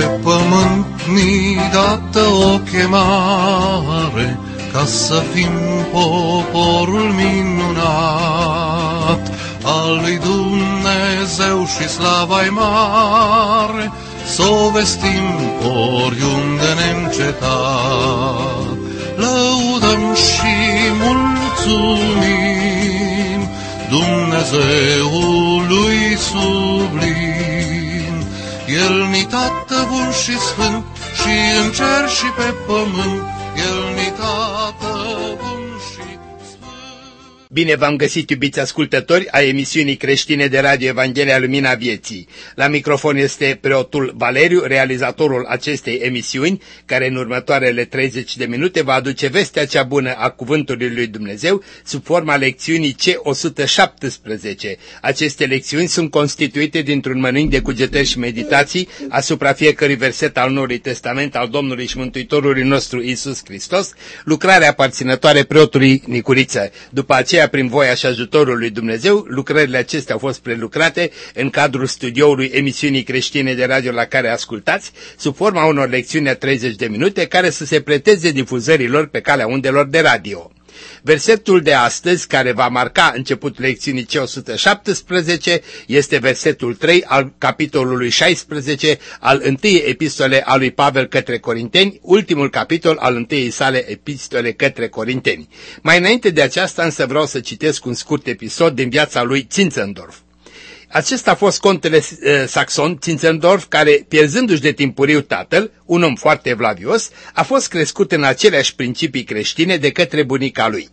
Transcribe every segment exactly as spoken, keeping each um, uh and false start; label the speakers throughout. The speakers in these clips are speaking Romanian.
Speaker 1: Pe pământ ni dată o chemare, ca să fim poporul minunat al lui Dumnezeu și slava-i mare, s-o vestim oriunde neîncetat. Lăudăm și mulțumim Dumnezeului sublim. El-ni Tată bun și sfânt, și în cer și pe pământ, El-ni Tată bun și sfânt.
Speaker 2: Bine v-am găsit, iubiți ascultători a emisiunii creștine de Radio Evanghelia Lumina Vieții. La microfon este preotul Valeriu, realizatorul acestei emisiuni, care în următoarele treizeci de minute va aduce vestea cea bună a Cuvântului lui Dumnezeu sub forma lecțiunii C o sută șaptesprezece. Aceste lecțiuni sunt constituite dintr-un mănânc de cugetări și meditații asupra fiecărui verset al Noului Testament al Domnului și Mântuitorului nostru Iisus Hristos, lucrarea aparținătoare preotului Nicuriță. După aceea, prin voia și ajutorul lui Dumnezeu, lucrările acestea au fost prelucrate în cadrul studioului emisiunii creștine de radio la care ascultați, sub forma unor lecțiuni de treizeci de minute care să se preteze difuzărilor pe calea undelor de radio. Versetul de astăzi, care va marca începutul lecțiunii C o sută șaptesprezece, este versetul trei al capitolului șaisprezece al întâiei epistole a lui Pavel către Corinteni, ultimul capitol al întâiei sale epistole către Corinteni. Mai înainte de aceasta însă vreau să citesc un scurt episod din viața lui Zinzendorf. Acesta a fost contele uh, saxon Zinzendorf, care, pierzându-și de timpuriu tatăl, un om foarte evlavios, a fost crescut în aceleași principii creștine de către bunica lui.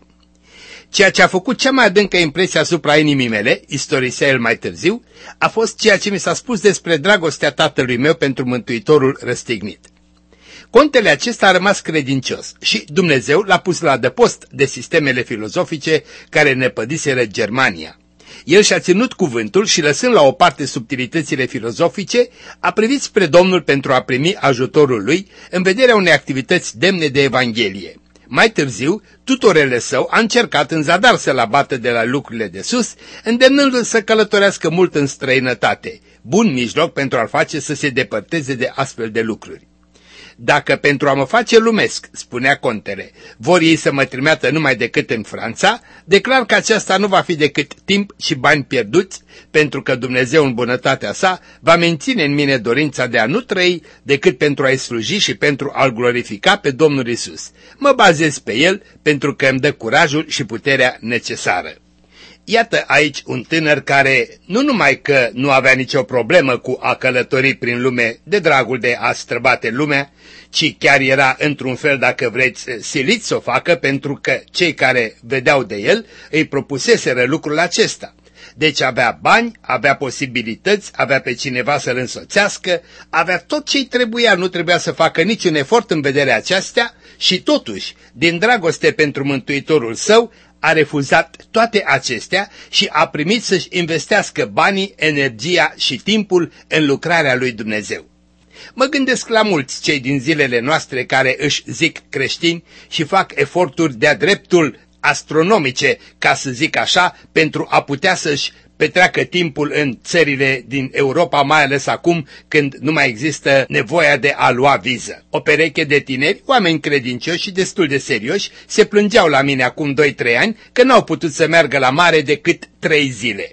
Speaker 2: Ceea ce a făcut cea mai adâncă impresie asupra inimii mele, istorisea el mai târziu, a fost ceea ce mi s-a spus despre dragostea tatălui meu pentru Mântuitorul răstignit. Contele acesta a rămas credincios și Dumnezeu l-a pus la adăpost de sistemele filozofice care năpădiseră Germania. El și-a ținut cuvântul și, lăsând la o parte subtilitățile filozofice, a privit spre Domnul pentru a primi ajutorul lui în vederea unei activități demne de Evanghelie. Mai târziu, tutorele său a încercat în zadar să-l abată de la lucrurile de sus, îndemnându-l să călătorească mult în străinătate, bun mijloc pentru a-l face să se depărteze de astfel de lucruri. Dacă pentru a mă face lumesc, spunea contele, vor ei să mă trimeată numai decât în Franța, declar că aceasta nu va fi decât timp și bani pierduți, pentru că Dumnezeu în bunătatea sa va menține în mine dorința de a nu trăi decât pentru a-i sluji și pentru a-L glorifica pe Domnul Iisus. Mă bazez pe El pentru că îmi dă curajul și puterea necesară. Iată aici un tânăr care nu numai că nu avea nicio problemă cu a călători prin lume de dragul de a străbate lumea, ci chiar era într-un fel, dacă vreți, silit să o facă, pentru că cei care vedeau de el îi propuseseră lucrul acesta. Deci avea bani, avea posibilități, avea pe cineva să-l însoțească, avea tot ce-i trebuia, nu trebuia să facă niciun efort în vederea aceasta și totuși, din dragoste pentru Mântuitorul său, a refuzat toate acestea și a primit să-și investească banii, energia și timpul în lucrarea lui Dumnezeu. Mă gândesc la mulți cei din zilele noastre care își zic creștini și fac eforturi de-a dreptul astronomice, ca să zic așa, pentru a putea să-și petreacă timpul în țările din Europa, mai ales acum când nu mai există nevoia de a lua viză. O pereche de tineri, oameni credincioși și destul de serioși, se plângeau la mine acum doi trei ani că n-au putut să meargă la mare decât trei zile.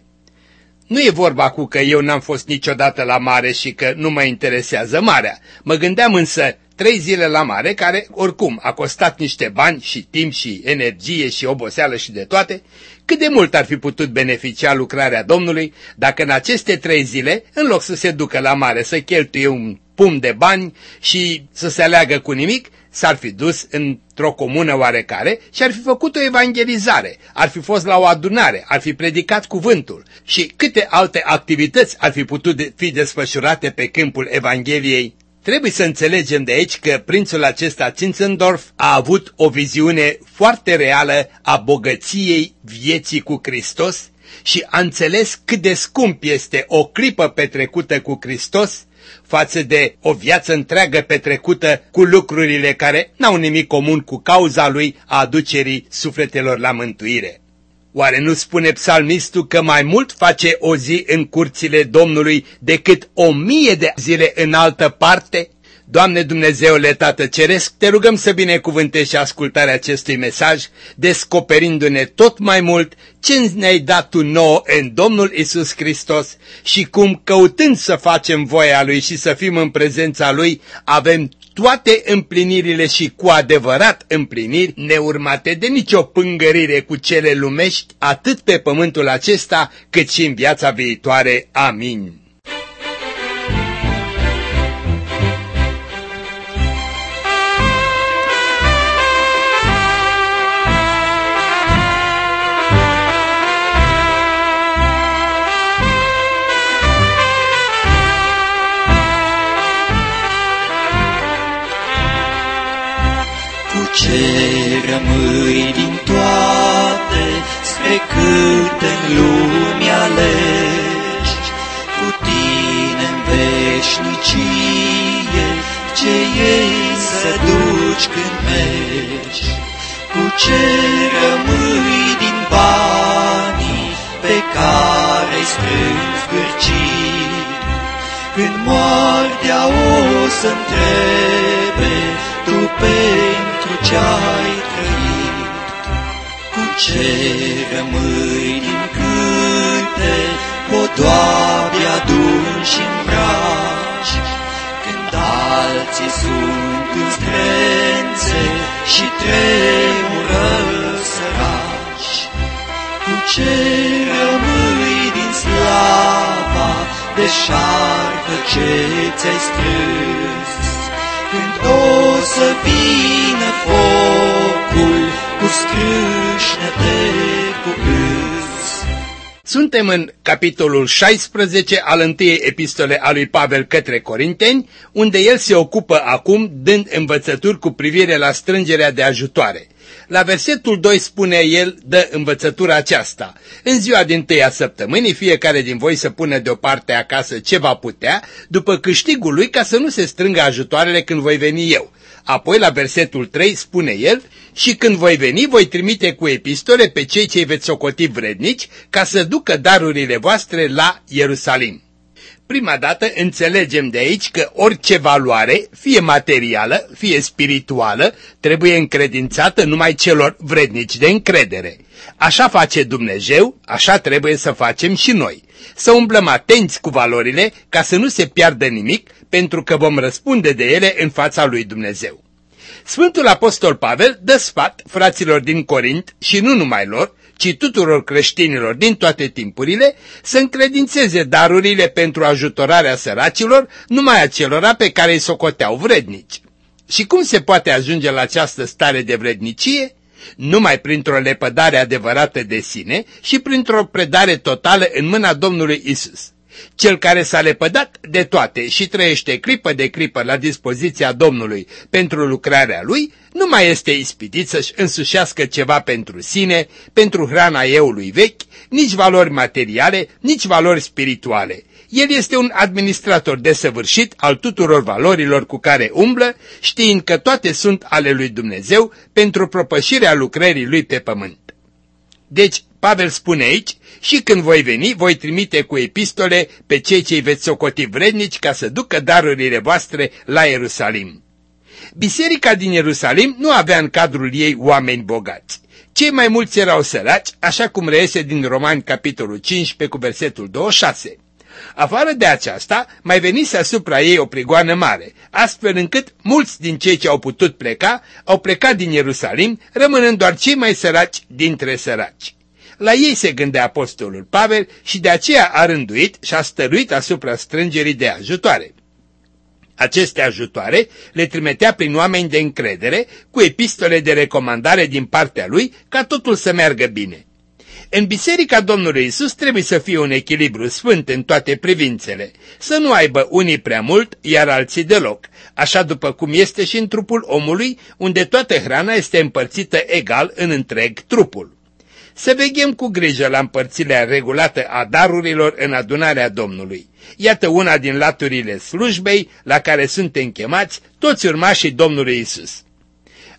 Speaker 2: Nu e vorba cu că eu n-am fost niciodată la mare și că nu mă interesează marea. Mă gândeam însă trei zile la mare, care oricum a costat niște bani și timp și energie și oboseală și de toate, cât de mult ar fi putut beneficia lucrarea Domnului dacă în aceste trei zile, în loc să se ducă la mare să cheltuie un pumn de bani și să se aleagă cu nimic, s-ar fi dus într-o comună oarecare și ar fi făcut o evangelizare, ar fi fost la o adunare, ar fi predicat cuvântul și câte alte activități ar fi putut fi desfășurate pe câmpul Evangheliei. Trebuie să înțelegem de aici că prințul acesta Zinzendorf a avut o viziune foarte reală a bogăției vieții cu Hristos și a înțeles cât de scump este o clipă petrecută cu Hristos față de o viață întreagă petrecută cu lucrurile care n-au nimic comun cu cauza lui a aducerii sufletelor la mântuire. Oare nu spune psalmistul că mai mult face o zi în curțile Domnului decât o mie de zile în altă parte? Doamne Dumnezeule Tată Ceresc, te rugăm să binecuvântești și ascultarea acestui mesaj, descoperindu-ne tot mai mult ce ne-ai dat Tu nouă în Domnul Isus Hristos și cum, căutând să facem voia Lui și să fim în prezența Lui, avem toate împlinirile și cu adevărat împliniri, neurmate de nicio pângărire cu cele lumești, atât pe pământul acesta, cât și în viața viitoare. Amin.
Speaker 3: Ce rămâi din toate, spre câte în lume alegi, cu tine-n veșnicie, ce ei să duci când mergi. Cu ce rămâi din banii pe care-i strângi gârcii, când moartea o să-ntrebe tu pentru ce-ai trăit. Cu ce rămâi din câte podoabe aduni și îmbraci, când alții sunt în zdrențe și tremură săraci. Cu ce rămâi din slava deșartă ce ți-ai strâns, când o să vină focul cu scrâșnete cu cârs.
Speaker 2: Suntem în capitolul șaisprezece al întâiei epistole a lui Pavel către Corinteni, unde el se ocupă acum dând învățături cu privire la strângerea de ajutoare. La versetul doi spune el, dă învățătura aceasta: în ziua dintâia săptămânii fiecare din voi să pună deoparte acasă ce va putea, după câștigul lui, ca să nu se strângă ajutoarele când voi veni eu. Apoi la versetul trei spune el: și când voi veni, voi trimite cu epistole pe cei ce-i veți socoti vrednici, ca să ducă darurile voastre la Ierusalim. Prima dată înțelegem de aici că orice valoare, fie materială, fie spirituală, trebuie încredințată numai celor vrednici de încredere. Așa face Dumnezeu, așa trebuie să facem și noi. Să umblăm atenți cu valorile ca să nu se piardă nimic, pentru că vom răspunde de ele în fața lui Dumnezeu. Sfântul Apostol Pavel dă sfat fraților din Corint și nu numai lor, ci tuturor creștinilor din toate timpurile, să încredințeze darurile pentru ajutorarea săracilor numai acelora pe care îi socoteau vrednici. Și cum se poate ajunge la această stare de vrednicie? Numai printr-o lepădare adevărată de sine și printr-o predare totală în mâna Domnului Isus. Cel care s-a lepădat de toate și trăiește clipă de clipă la dispoziția Domnului pentru lucrarea Lui, nu mai este ispitit să-și însușească ceva pentru sine, pentru hrana eului vechi, nici valori materiale, nici valori spirituale. El este un administrator desăvârșit al tuturor valorilor cu care umblă, știind că toate sunt ale lui Dumnezeu pentru propășirea lucrării Lui pe pământ. Deci, Pavel spune aici: și când voi veni, voi trimite cu epistole pe cei ce-i veți socoti vrednici ca să ducă darurile voastre la Ierusalim. Biserica din Ierusalim nu avea în cadrul ei oameni bogați. Cei mai mulți erau săraci, așa cum reiese din Romani capitolul cincisprezece cu versetul douăzeci și șase. Afară de aceasta, mai venise asupra ei o prigoană mare, astfel încât mulți din cei ce au putut pleca, au plecat din Ierusalim, rămânând doar cei mai săraci dintre săraci. La ei se gândea apostolul Pavel și de aceea a rânduit și a stăruit asupra strângerii de ajutoare. Aceste ajutoare le trimitea prin oameni de încredere, cu epistole de recomandare din partea lui, ca totul să meargă bine. În Biserica Domnului Isus trebuie să fie un echilibru sfânt în toate privințele, să nu aibă unii prea mult, iar alții deloc, așa după cum este și în trupul omului, unde toată hrana este împărțită egal în întreg trupul. Să veghem cu grijă la împărțirea regulată a darurilor în adunarea Domnului. Iată una din laturile slujbei la care suntem chemați toți urmașii Domnului Isus.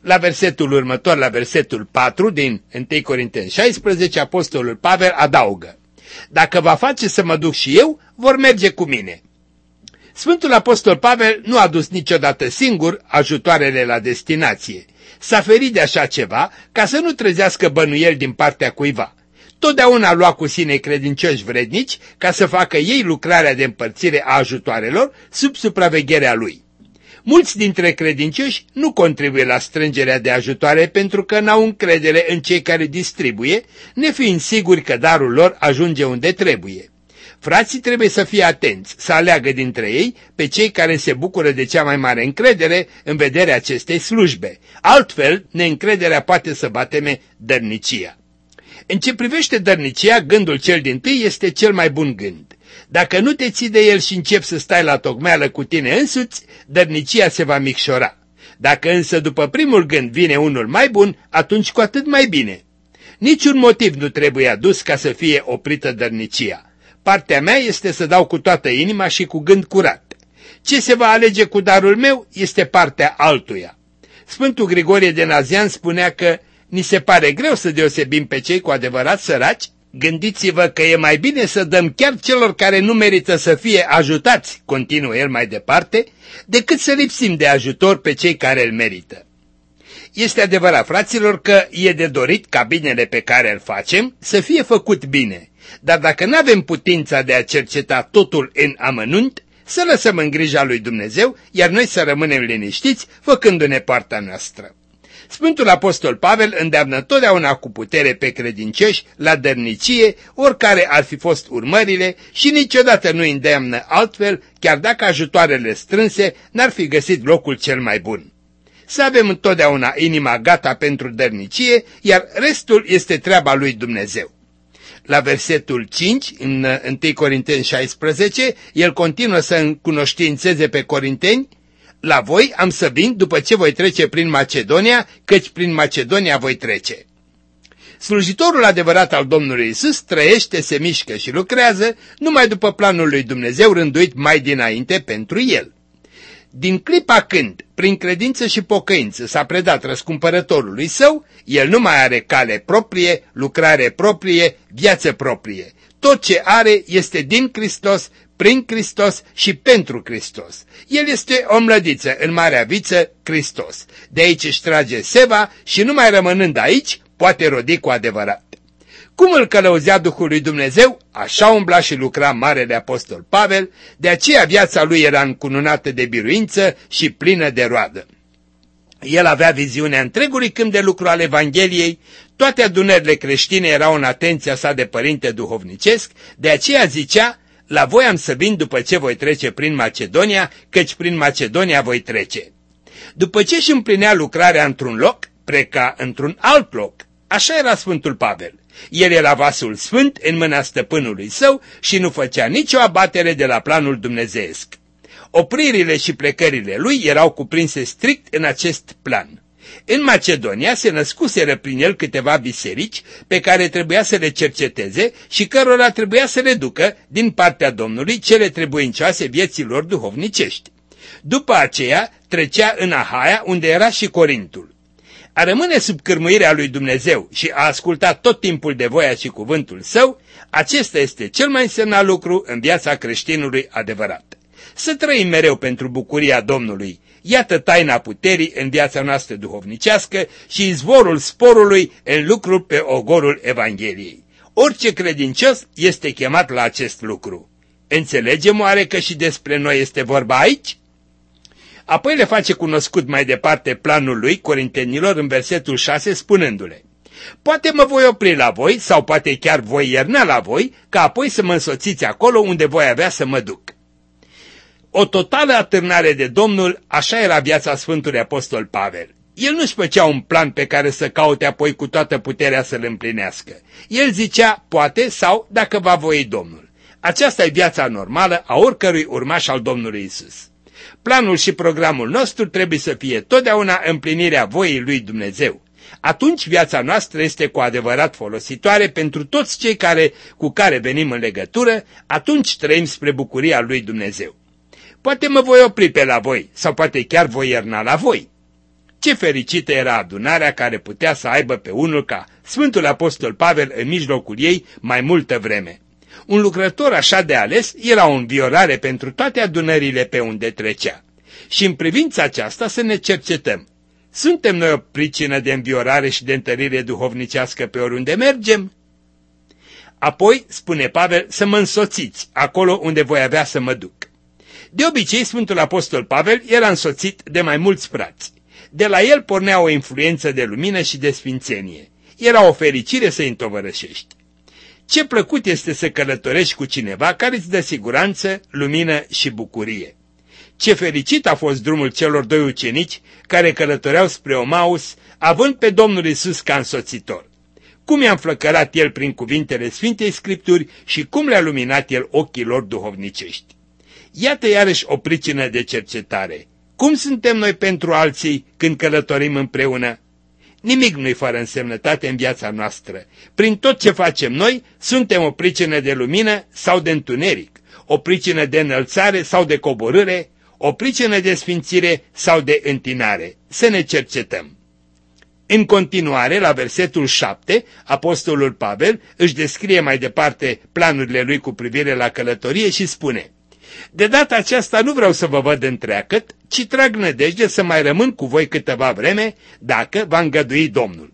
Speaker 2: La versetul următor, la versetul patru din întâi Corinteni șaisprezece, apostolul Pavel adaugă: dacă va face să mă duc și eu, vor merge cu mine. Sfântul apostol Pavel nu a dus niciodată singur ajutoarele la destinație. S-a ferit de așa ceva ca să nu trezească bănuieli din partea cuiva. Totdeauna lua cu sine credincioși vrednici ca să facă ei lucrarea de împărțire a ajutoarelor sub supravegherea lui. Mulți dintre credincioși nu contribuie la strângerea de ajutoare pentru că n-au încredere în cei care distribuie, nefiind siguri că darul lor ajunge unde trebuie. Frații trebuie să fie atenți, să aleagă dintre ei pe cei care se bucură de cea mai mare încredere în vederea acestei slujbe. Altfel, neîncrederea poate să bateme dărnicia. În ce privește dărnicia, gândul cel dintâi este cel mai bun gând. Dacă nu te ții de el și începi să stai la tocmeală cu tine însuți, dărnicia se va micșora. Dacă însă după primul gând vine unul mai bun, atunci cu atât mai bine. Niciun motiv nu trebuie adus ca să fie oprită dărnicia. Partea mea este să dau cu toată inima și cu gând curat. Ce se va alege cu darul meu este partea altuia. Sfântul Grigorie de Nazian spunea că ni se pare greu să deosebim pe cei cu adevărat săraci. Gândiți-vă că e mai bine să dăm chiar celor care nu merită să fie ajutați, continuă el mai departe, decât să lipsim de ajutor pe cei care îl merită. Este adevărat, fraților, că e de dorit ca binele pe care îl facem să fie făcut bine, dar dacă nu avem putința de a cerceta totul în amănunt, să lăsăm în grija lui Dumnezeu, iar noi să rămânem liniștiți, făcându-ne partea noastră. Sfântul apostol Pavel îndeamnă totdeauna cu putere pe credincioși la dărnicie, oricare ar fi fost urmările, și niciodată nu îndeamnă altfel, chiar dacă ajutoarele strânse n-ar fi găsit locul cel mai bun. Să avem întotdeauna inima gata pentru dărnicie, iar restul este treaba lui Dumnezeu. La versetul cinci, în întâi Corinteni șaisprezece, el continuă să încunoștințeze pe corinteni: la voi am să vin după ce voi trece prin Macedonia, căci prin Macedonia voi trece. Slujitorul adevărat al Domnului Iisus trăiește, se mișcă și lucrează numai după planul lui Dumnezeu rânduit mai dinainte pentru el. Din clipa când, prin credință și pocăință, s-a predat răscumpărătorului său, el nu mai are cale proprie, lucrare proprie, viață proprie. Tot ce are este din Hristos, prin Hristos și pentru Hristos. El este o mlădiță în marea viță, Hristos. De aici își trage seva și numai rămânând aici, poate rodi cu adevărat. Cum îl călăuzea Duhul lui Dumnezeu, așa umbla și lucra marele apostol Pavel, de aceea viața lui era încununată de biruință și plină de roadă. El avea viziunea întregului câmp de lucru al Evangheliei, toate adunările creștine erau în atenția sa de părinte duhovnicesc, de aceea zicea: la voi am să vin după ce voi trece prin Macedonia, căci prin Macedonia voi trece. După ce își împlinea lucrarea într-un loc, pleca într-un alt loc. Așa era Sfântul Pavel. El era vasul sfânt în mâna stăpânului său și nu făcea nicio abatere de la planul dumnezeiesc. Opririle și plecările lui erau cuprinse strict în acest plan. În Macedonia se născuseră prin el câteva biserici pe care trebuia să le cerceteze și cărora trebuia să le ducă din partea Domnului cele trebuincioase vieților duhovnicești. După aceea trecea în Ahaia, unde era și Corintul. A rămâne sub cârmuirea lui Dumnezeu și a asculta tot timpul de voia și cuvântul său, acesta este cel mai însemnat lucru în viața creștinului adevărat. Să trăim mereu pentru bucuria Domnului. Iată taina puterii în viața noastră duhovnicească și izvorul sporului în lucrul pe ogorul Evangheliei. Orice credincios este chemat la acest lucru. Înțelegem oare că și despre noi este vorba aici? Apoi le face cunoscut mai departe planul lui corintenilor în versetul șase spunându-le: poate mă voi opri la voi sau poate chiar voi ierna la voi, ca apoi să mă însoțiți acolo unde voi avea să mă duc. O totală atârnare de Domnul, așa era viața Sfântului Apostol Pavel. El nu-și făcea un plan pe care să caute apoi cu toată puterea să-l împlinească. El zicea poate sau dacă va voi Domnul. Aceasta e viața normală a oricărui urmaș al Domnului Isus. Planul și programul nostru trebuie să fie totdeauna împlinirea voii lui Dumnezeu. Atunci viața noastră este cu adevărat folositoare pentru toți cei care, cu care venim în legătură, atunci trăim spre bucuria lui Dumnezeu. Poate mă voi opri pe la voi sau poate chiar voi ierna la voi. Ce fericită era adunarea care putea să aibă pe unul ca Sfântul Apostol Pavel în mijlocul ei mai multă vreme. Un lucrător așa de ales era o înviorare pentru toate adunările pe unde trecea. Și în privința aceasta să ne cercetăm. Suntem noi o pricină de înviorare și de întărire duhovnicească pe oriunde mergem? Apoi, spune Pavel, să mă însoțiți acolo unde voi avea să mă duc. De obicei, Sfântul Apostol Pavel era însoțit de mai mulți frați. De la el pornea o influență de lumină și de sfințenie. Era o fericire să-i întovărășești. Ce plăcut este să călătorești cu cineva care îți dă siguranță, lumină și bucurie. Ce fericit a fost drumul celor doi ucenici care călătoreau spre Omaus, având pe Domnul Iisus ca însoțitor. Cum i-a înflăcărat el prin cuvintele Sfintei Scripturi și cum le-a luminat el ochii lor duhovnicești. Iată iarăși o pricină de cercetare. Cum suntem noi pentru alții când călătorim împreună? Nimic nu-i fără însemnătate în viața noastră. Prin tot ce facem noi, suntem o pricină de lumină sau de întuneric, o pricină de înălțare sau de coborâre, o pricină de sfințire sau de întinare. Să ne cercetăm. În continuare, la versetul șapte, apostolul Pavel își descrie mai departe planurile lui cu privire la călătorie și spune: de data aceasta nu vreau să vă văd întreagăt, ci trag nădejde să mai rămân cu voi câteva vreme, dacă va îngădui Domnul.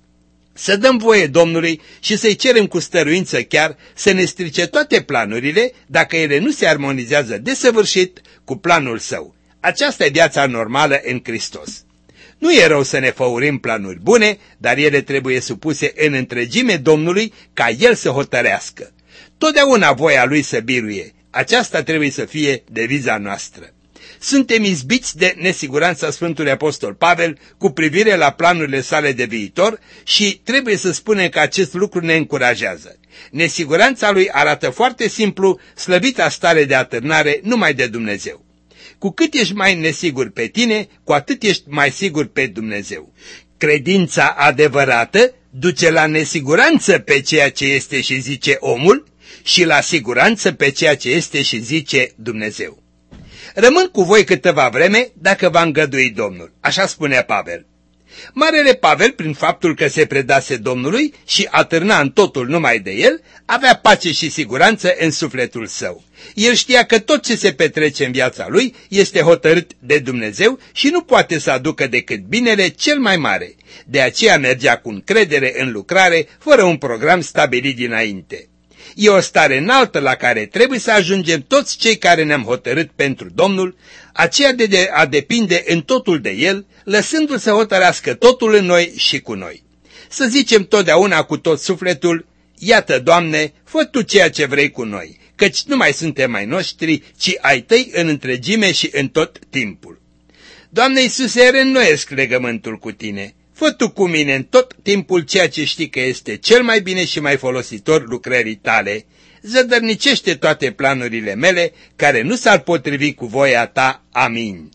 Speaker 2: Să dăm voie Domnului și să-i cerem cu stăruință chiar să ne strice toate planurile, dacă ele nu se armonizează desăvârșit cu planul său. Aceasta e viața normală în Hristos. Nu e rău să ne făurim planuri bune, dar ele trebuie supuse în întregime Domnului ca El să hotărească. Totdeauna voia Lui să biruie. Aceasta trebuie să fie deviza noastră. Suntem izbiți de nesiguranța Sfântului Apostol Pavel cu privire la planurile sale de viitor și trebuie să spunem că acest lucru ne încurajează. Nesiguranța lui arată foarte simplu slăvita stare de atârnare numai de Dumnezeu. Cu cât ești mai nesigur pe tine, cu atât ești mai sigur pe Dumnezeu. Credința adevărată duce la nesiguranță pe ceea ce este și zice omul și la siguranță pe ceea ce este și zice Dumnezeu. Rămân cu voi câteva vreme dacă va îngădui Domnul, așa spunea Pavel. Marele Pavel, prin faptul că se predase Domnului și atârna în totul numai de el, avea pace și siguranță în sufletul său. El știa că tot ce se petrece în viața lui este hotărât de Dumnezeu și nu poate să aducă decât binele cel mai mare. De aceea mergea cu încredere în lucrare, fără un program stabilit dinainte. E o stare înaltă la care trebuie să ajungem toți cei care ne-am hotărât pentru Domnul, aceea de a depinde în totul de El, lăsându-L să hotărească totul în noi și cu noi. Să zicem totdeauna cu tot sufletul: iată, Doamne, fă Tu ceea ce vrei cu noi, căci nu mai suntem ai noștri, ci ai Tăi în întregime și în tot timpul. Doamne Iisuse, reînnoiesc legământul cu Tine. Fă Tu cu mine în tot timpul ceea ce știi că este cel mai bine și mai folositor lucrării Tale. Zădărnicește toate planurile mele care nu s-ar potrivi cu voia Ta. Amin.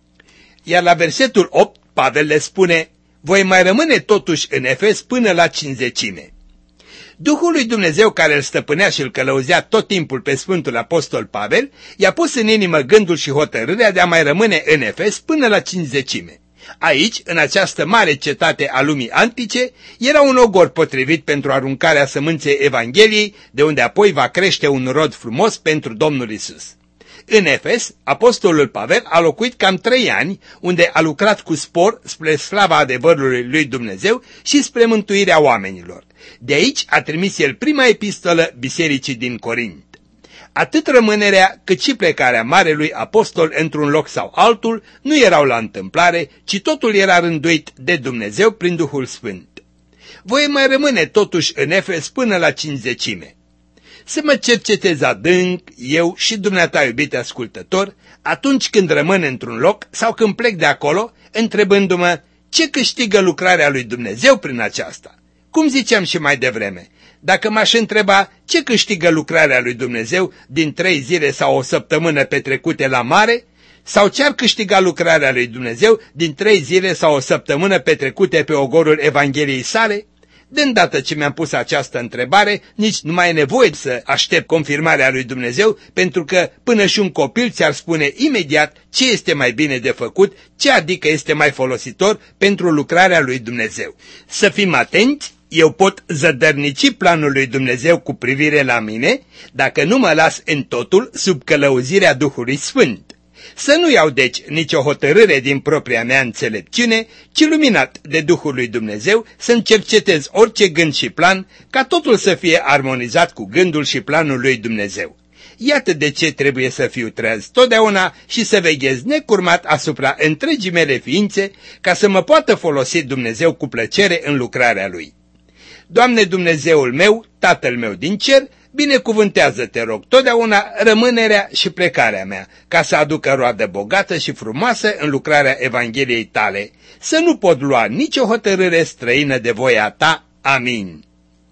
Speaker 2: Iar la versetul opt, Pavel le spune: voi mai rămâne totuși în Efes până la cinzecime. Duhul lui Dumnezeu care îl stăpânea și îl călăuzea tot timpul pe Sfântul Apostol Pavel i-a pus în inimă gândul și hotărârea de a mai rămâne în Efes până la cinzecime. Aici, în această mare cetate a lumii antice, era un ogor potrivit pentru aruncarea sămânței Evangheliei, de unde apoi va crește un rod frumos pentru Domnul Isus. În Efes, apostolul Pavel a locuit cam trei ani, unde a lucrat cu spor spre slava adevărului lui Dumnezeu și spre mântuirea oamenilor. De aici a trimis el prima epistolă bisericii din Corint. Atât rămânerea cât și plecarea marelui apostol într-un loc sau altul nu erau la întâmplare, ci totul era rânduit de Dumnezeu prin Duhul Sfânt. Voi mai rămâne totuși în Efes până la cinzecime. Să mă cercetez adânc, eu și dumneata, iubite ascultător, atunci când rămân într-un loc sau când plec de acolo, întrebându-mă ce câștigă lucrarea lui Dumnezeu prin aceasta. Cum ziceam și mai devreme, dacă m-aș întreba ce câștigă lucrarea lui Dumnezeu din trei zile sau o săptămână petrecute la mare, sau ce-ar câștiga lucrarea lui Dumnezeu din trei zile sau o săptămână petrecute pe ogorul Evangheliei sale, De îndată ce mi-am pus această întrebare, nici nu mai e nevoie să aștept confirmarea lui Dumnezeu, pentru că până și un copil ți-ar spune imediat ce este mai bine de făcut, ce adică este mai folositor pentru lucrarea lui Dumnezeu. Să fim atenți, eu pot zădărnici planul lui Dumnezeu cu privire la mine, dacă nu mă las în totul sub călăuzirea Duhului Sfânt. Să nu iau deci nicio hotărâre din propria mea înțelepciune, ci luminat de Duhul lui Dumnezeu să-mi cercetez orice gând și plan, ca totul să fie armonizat cu gândul și planul lui Dumnezeu. Iată de ce trebuie să fiu treaz totdeauna și să veghez necurmat asupra întregii mele ființe, ca să mă poată folosi Dumnezeu cu plăcere în lucrarea Lui. Doamne Dumnezeul meu, Tatăl meu din cer, binecuvântează, te rog, totdeauna rămânerea și plecarea mea, ca să aducă roadă bogată și frumoasă în lucrarea Evangheliei tale, să nu pot lua nicio hotărâre străină de voia ta. Amin.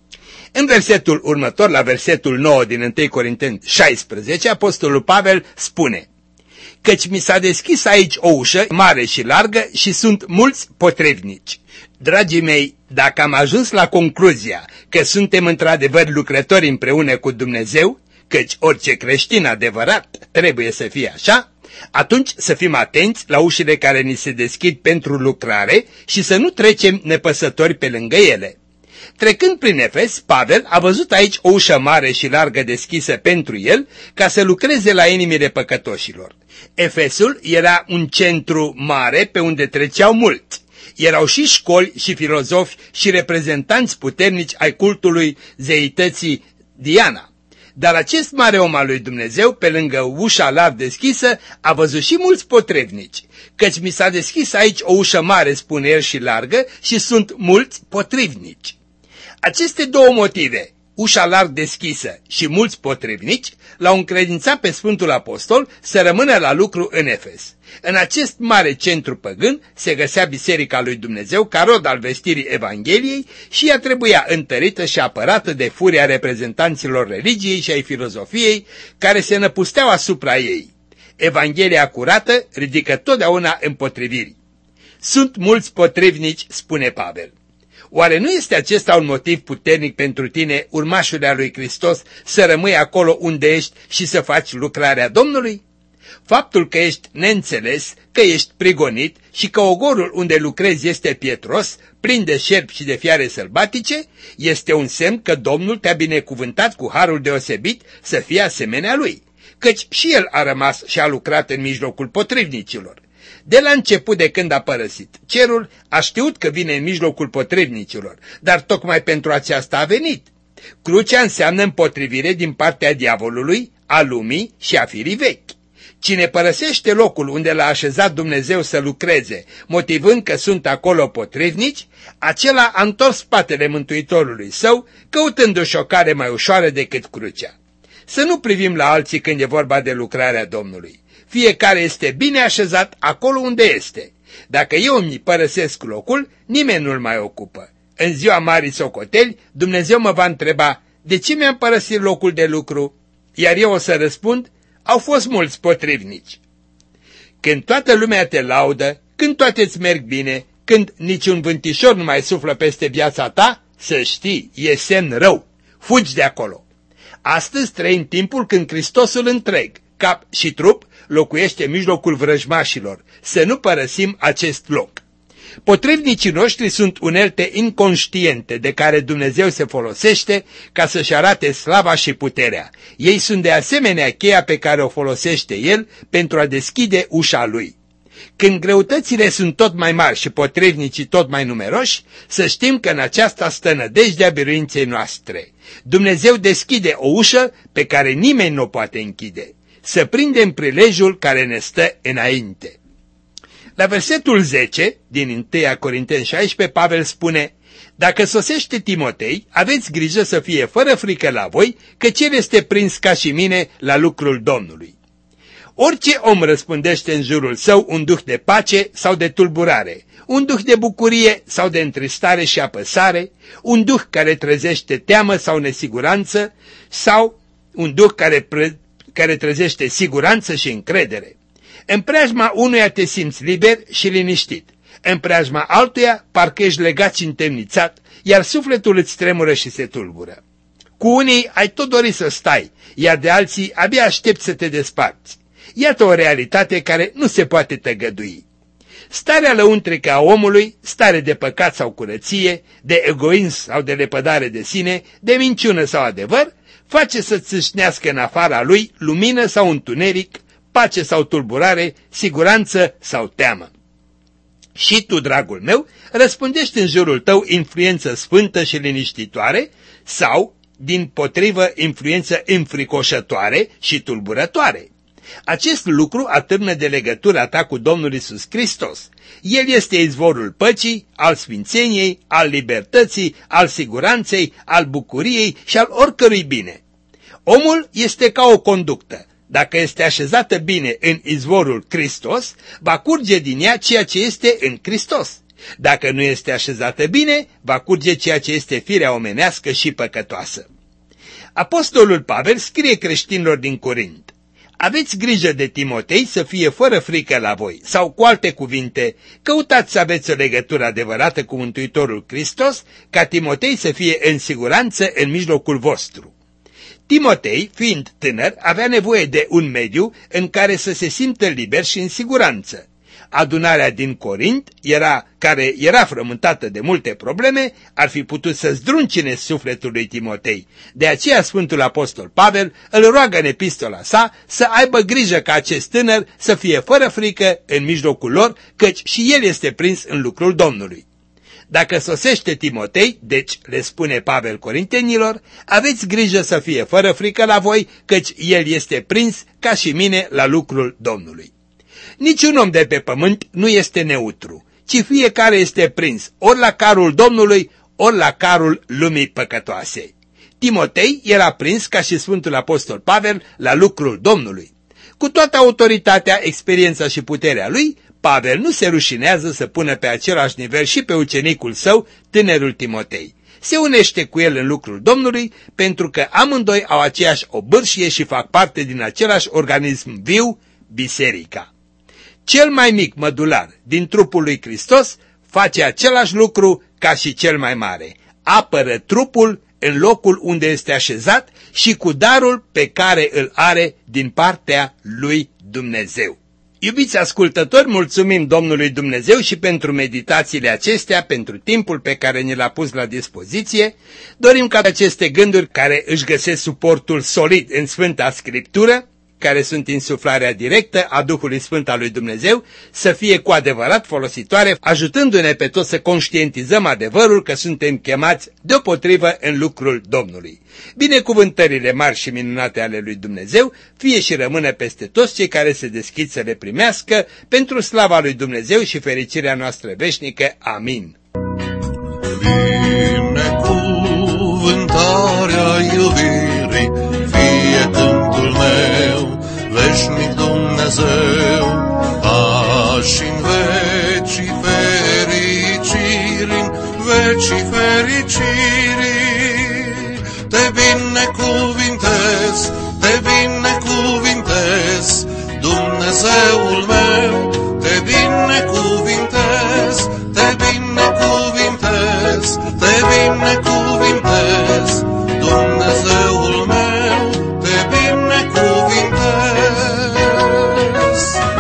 Speaker 2: În versetul următor, la versetul nouă din întâi Corinteni șaisprezece, apostolul Pavel spune: căci mi s-a deschis aici o ușă mare și largă și sunt mulți potrivnici. Dragii mei, dacă am ajuns la concluzia că suntem într-adevăr lucrători împreună cu Dumnezeu, căci orice creștin adevărat trebuie să fie așa, atunci să fim atenți la ușile care ni se deschid pentru lucrare și să nu trecem nepăsători pe lângă ele. Trecând prin Efes, Pavel a văzut aici o ușă mare și largă deschisă pentru el ca să lucreze la inimile păcătoșilor. Efesul era un centru mare pe unde treceau mulți. Erau și școli și filozofi și reprezentanți puternici ai cultului zeității Diana. Dar acest mare om al lui Dumnezeu, pe lângă ușa larg deschisă, a văzut și mulți potrivnici, căci mi s-a deschis aici o ușă mare, spune el, și largă, și sunt mulți potrivnici. Aceste două motive, ușa larg deschisă și mulți potrivnici, l-au încredințat pe Sfântul Apostol să rămână la lucru în Efes. În acest mare centru păgân se găsea Biserica lui Dumnezeu ca rod al vestirii Evangheliei și ea trebuia întărită și apărată de furia reprezentanților religiei și ai filozofiei care se năpusteau asupra ei. Evanghelia curată ridică totdeauna împotriviri. Sunt mulți potrivnici, spune Pavel. Oare nu este acesta un motiv puternic pentru tine, urmașul al lui Hristos, să rămâi acolo unde ești și să faci lucrarea Domnului? Faptul că ești neînțeles, că ești prigonit și că ogorul unde lucrezi este pietros, plin de șerpi și de fiare sălbatice, este un semn că Domnul te-a binecuvântat cu harul deosebit să fii asemenea lui, căci și el a rămas și a lucrat în mijlocul potrivnicilor. De la început, de când a părăsit cerul, a știut că vine în mijlocul potrivnicilor, dar tocmai pentru aceasta a venit. Crucea înseamnă împotrivire din partea diavolului, a lumii și a firii vechi. Cine părăsește locul unde l-a așezat Dumnezeu să lucreze, motivând că sunt acolo potrivnici, acela a întors spatele Mântuitorului său, căutându-și o cale mai ușoară decât crucea. Să nu privim la alții când e vorba de lucrarea Domnului. Fiecare este bine așezat acolo unde este. Dacă eu îmi părăsesc locul, nimeni nu-l mai ocupă. În ziua marii socoteli, Dumnezeu mă va întreba: de ce mi-am părăsit locul de lucru? Iar eu o să răspund: au fost mulți potrivnici. Când toată lumea te laudă, când toate îți merg bine, când niciun vântișor nu mai suflă peste viața ta, să știi, e semn rău. Fugi de acolo. Astăzi trăim timpul când Hristosul întreg, cap și trup, locuiește în mijlocul vrăjmașilor. Să nu părăsim acest loc. Potrivnicii noștri sunt unelte inconștiente de care Dumnezeu se folosește ca să-și arate slava și puterea. Ei sunt de asemenea cheia pe care o folosește El pentru a deschide ușa Lui. Când greutățile sunt tot mai mari și potrivnicii tot mai numeroși, să știm că în aceasta stă nădejdea biruinței noastre. Dumnezeu deschide o ușă pe care nimeni nu o poate închide. Să prindem prilejul care ne stă înainte. La versetul zece din întâi Corinteni șaisprezece, Pavel spune: dacă sosește Timotei, aveți grijă să fie fără frică la voi, căci el este prins ca și mine la lucrul Domnului. Orice om răspândește în jurul său un duh de pace sau de tulburare, un duh de bucurie sau de întristare și apăsare, un duh care trezește teamă sau nesiguranță, sau un duh care, pre... care trezește siguranță și încredere. În preajma unuia te simți liber și liniștit, în preajma altuia parcă ești legat și întemnițat, iar sufletul îți tremură și se tulbură. Cu unii ai tot dorit să stai, iar de alții abia aștepți să te desparți. Iată o realitate care nu se poate tăgădui. Starea lăuntrică a omului, stare de păcat sau curăție, de egoism sau de lepădare de sine, de minciună sau adevăr, face să țâșnească în afara lui lumină sau întuneric, pace sau tulburare, siguranță sau teamă. Și tu, dragul meu, răspundești în jurul tău influență sfântă și liniștitoare sau, din potrivă, influență înfricoșătoare și tulburătoare. Acest lucru atârnă de legătura ta cu Domnul Iisus Hristos. El este izvorul păcii, al sfințeniei, al libertății, al siguranței, al bucuriei și al oricărui bine. Omul este ca o conductă. Dacă este așezată bine în izvorul Hristos, va curge din ea ceea ce este în Hristos. Dacă nu este așezată bine, va curge ceea ce este firea omenească și păcătoasă. Apostolul Pavel scrie creștinilor din Corint: aveți grijă de Timotei să fie fără frică la voi, sau cu alte cuvinte, căutați să aveți o legătură adevărată cu Mântuitorul Hristos, ca Timotei să fie în siguranță în mijlocul vostru. Timotei, fiind tânăr, avea nevoie de un mediu în care să se simtă liber și în siguranță. Adunarea din Corint, era, care era frământată de multe probleme, ar fi putut să zdruncine sufletul lui Timotei. De aceea Sfântul Apostol Pavel îl roagă în epistola sa să aibă grijă ca acest tânăr să fie fără frică în mijlocul lor, căci și el este prins în lucrul Domnului. Dacă sosește Timotei, deci le spune Pavel corintenilor, aveți grijă să fie fără frică la voi, căci el este prins ca și mine la lucrul Domnului. Niciun om de pe pământ nu este neutru, ci fiecare este prins ori la carul Domnului, ori la carul lumii păcătoase. Timotei era prins ca și Sfântul Apostol Pavel la lucrul Domnului. Cu toată autoritatea, experiența și puterea lui, Pavel nu se rușinează să pună pe același nivel și pe ucenicul său, tânărul Timotei. Se unește cu el în lucrul Domnului pentru că amândoi au aceeași obârșie și fac parte din același organism viu, biserica. Cel mai mic mădular din trupul lui Hristos face același lucru ca și cel mai mare. Apără trupul în locul unde este așezat și cu darul pe care îl are din partea lui Dumnezeu. Iubiți ascultători, mulțumim Domnului Dumnezeu și pentru meditațiile acestea, pentru timpul pe care ne l-a pus la dispoziție. Dorim ca aceste gânduri care își găsesc suportul solid în Sfânta Scriptură, care sunt insuflarea directă a Duhului Sfânt al lui Dumnezeu, să fie cu adevărat folositoare, ajutându-ne pe toți să conștientizăm adevărul că suntem chemați deopotrivă în lucrul Domnului. Binecuvântările mari și minunate ale lui Dumnezeu fie și rămână peste toți cei care se deschid să le primească, pentru slava lui Dumnezeu și fericirea noastră veșnică. Amin.
Speaker 1: Binecuvântarea iubirii fie câmpul meu, veșnic Dumnezeu, pași în vecii fericiri, în vecii fericiri. Te binecuvintez, te binecuvintez, Dumnezeul meu, te binecuvintez, te binecuvintez, te binecuvintez, Dumnezeul meu, te binecuvintez.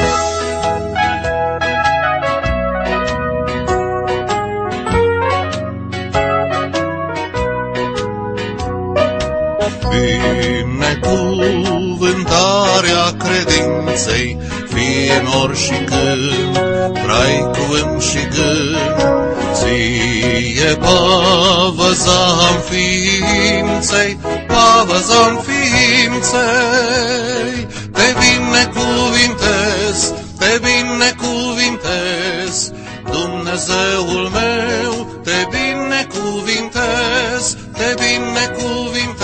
Speaker 1: Binecuvântarea credinței fie în ori și când, trai cuvânt și gând, ție pavăza-n ființei, pavăza-n ființei. Te binecuvintez, te binecuvintez, Dumnezeul meu, te binecuvintez, te binecuvintez.